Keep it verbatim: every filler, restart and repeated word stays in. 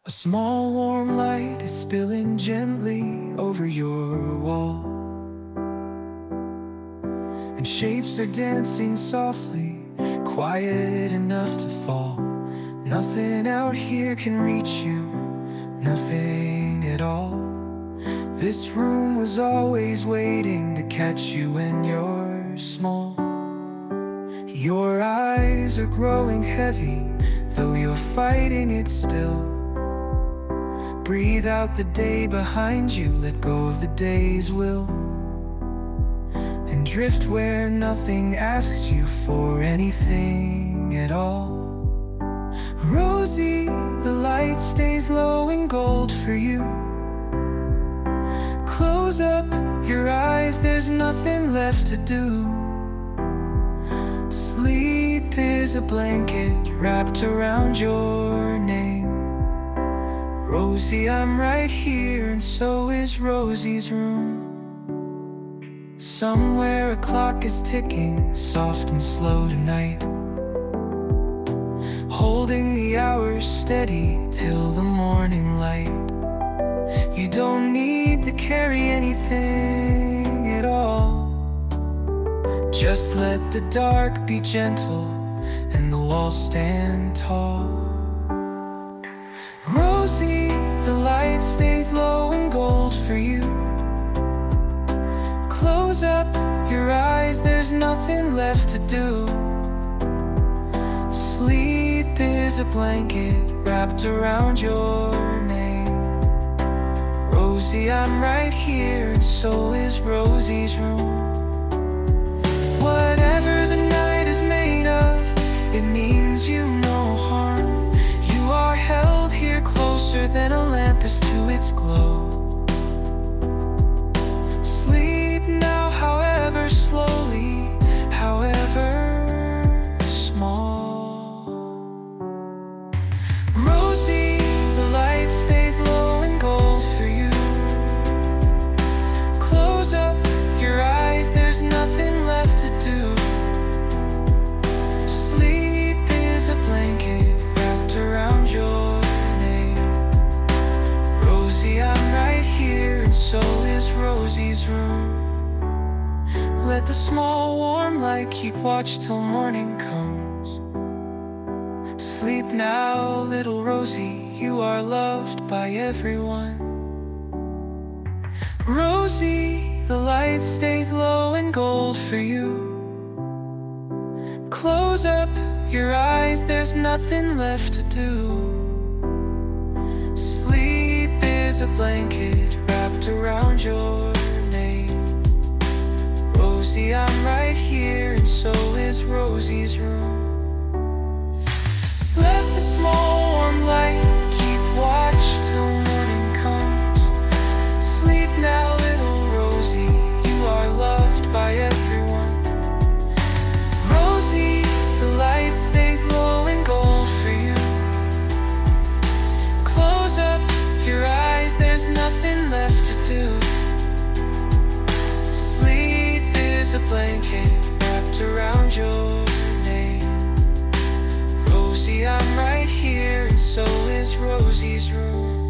A small warm light is spilling gently over your wall, and shapes are dancing softly, quiet enough to fall. Nothing out here can reach you, nothing at all. This room was always waiting to catch you when you're small. Your eyes are growing heavy, though you're fighting it still. Breathe out the day behind you, let go of the day's will, and drift where nothing asks you for anything at all. Rosie, the light stays low and gold for you. Close up your eyes, there's nothing left to do. Sleep is a blanket wrapped around your name. Rosie, I'm right here, and so is Rosie's room. Somewhere a clock is ticking, soft and slow tonight, holding the hours steady till the morning light. You don't need to carry anything at all. Just let the dark be gentle and the walls stand tall. Rosie, the light stays low and gold for you. Close up your eyes, there's nothing left to do. Sleep is a blanket wrapped around your name. Rosie, I'm right here, and so is Rosie's room. Whatever the night is made of, it means you no harm. You are held here closer than a lamp is to its glow. Sleep now, however slowly, however small. Rosie, the light stays low and gold for you. Close up your eyes, there's nothing left to do. Sleep is a blanket wrapped around your name. Rosie, I'm right here, and so is Rosie's room. Let the small warm light keep watch till morning comes. Sleep now, little Rosie, you are loved by everyone. Rosie, the light stays low and gold for you. Close up your eyes, there's nothing left to do. Sleep is a blanket wrapped around your name. Rosie, I'm right here, and so is Rosie's room. Let the small warm light keep watch till morning comes. Sleep now, little Rosie, you are loved by everyone. Rosie, the light stays low and gold for you. Close up your eyes, there's nothing left to do. Sleep is a blanket wrapped around your name. Rosie, I'm right here, and so is Rosie's room.